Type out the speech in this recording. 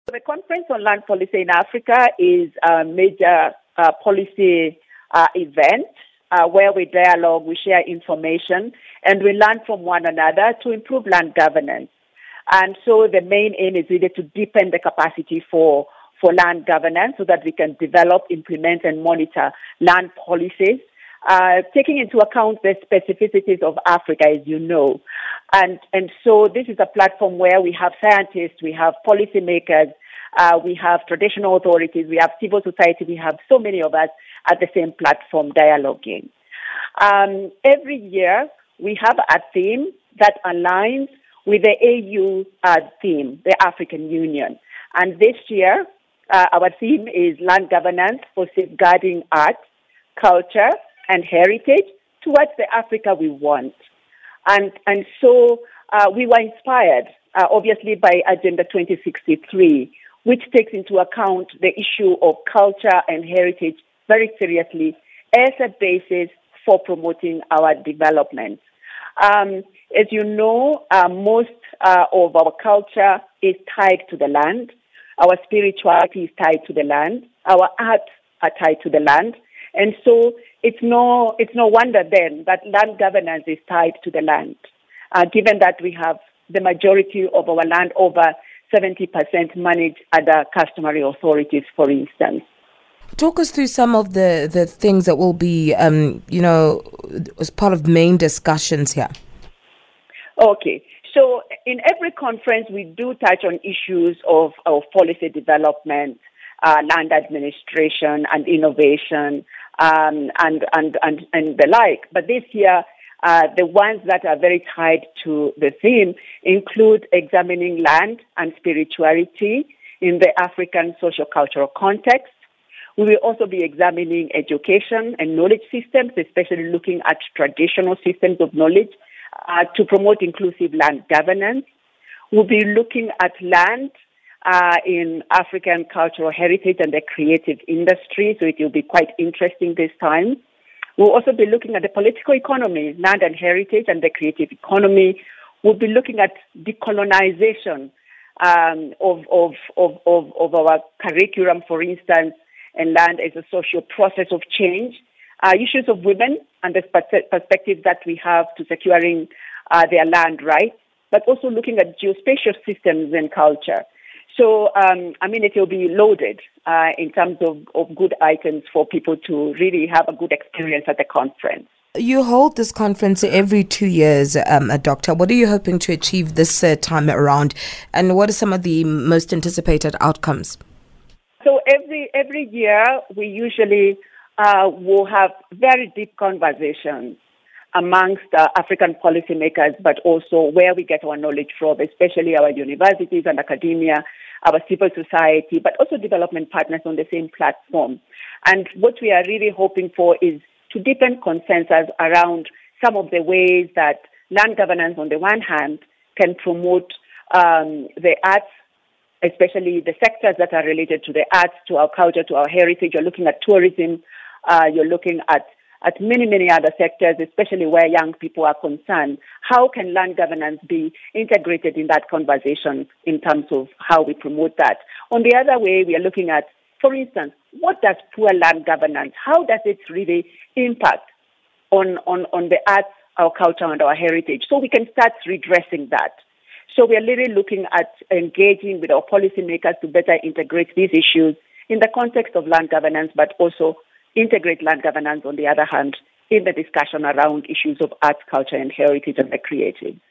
The Conference on Land Policy in Africa is a major policy event where we dialogue, we share information, and we learn from one another to improve land governance. And so the main aim is really to deepen the capacity for land governance so that we can develop, implement, and monitor land policies, taking into account the specificities of Africa, as you know. And so this is a platform where we have scientists, we have policymakers, we have traditional authorities, we have civil society, we have so many of us at the same platform dialoguing. Every year, we have a theme that aligns with the AU theme, the African Union. And this year, our theme is land governance for safeguarding art, culture, and heritage towards the Africa we want. And so we were inspired, obviously, by Agenda 2063, which takes into account the issue of culture and heritage very seriously as a basis for promoting our development. As you know, most of our culture is tied to the land. Our spirituality is tied to the land. Our arts are tied to the land. And so it's no wonder then that land governance is tied to the land, given that we have the majority of our land, over 70%, managed under customary authorities, for instance. Talk us through some of the things that will be, as part of main discussions here. Okay. So in every conference, we do touch on issues of policy development, land administration, and innovation, and the like. But this year, the ones that are very tied to the theme include examining land and spirituality in the African socio-cultural context. We will also be examining education and knowledge systems, especially looking at traditional systems of knowledge to promote inclusive land governance. We'll be looking at land in African cultural heritage and the creative industry, so it will be quite interesting this time. We'll also be looking at the political economy, land and heritage, and the creative economy. We'll be looking at decolonization of our curriculum, for instance, and land as a social process of change. Issues of women and the perspective that we have to securing their land rights, but also looking at geospatial systems and culture. So, it will be loaded in terms of good items for people to really have a good experience at the conference. You hold this conference every 2 years, Doctor. What are you hoping to achieve this time around, and what are some of the most anticipated outcomes? So every year, we usually will have very deep conversations amongst African policymakers, but also where we get our knowledge from, especially our universities and academia, our civil society, but also development partners on the same platform. And what we are really hoping for is to deepen consensus around some of the ways that land governance, on the one hand, can promote the arts, especially the sectors that are related to the arts, to our culture, to our heritage. You're looking at tourism, you're looking at many, many other sectors, especially where young people are concerned. How can land governance be integrated in that conversation in terms of how we promote that? On the other way, we are looking at, for instance, what does poor land governance, how does it really impact on the arts, our culture, and our heritage? So we can start redressing that. So we are really looking at engaging with our policymakers to better integrate these issues in the context of land governance, but also integrate land governance, on the other hand, in the discussion around issues of arts, culture, and heritage and the creative.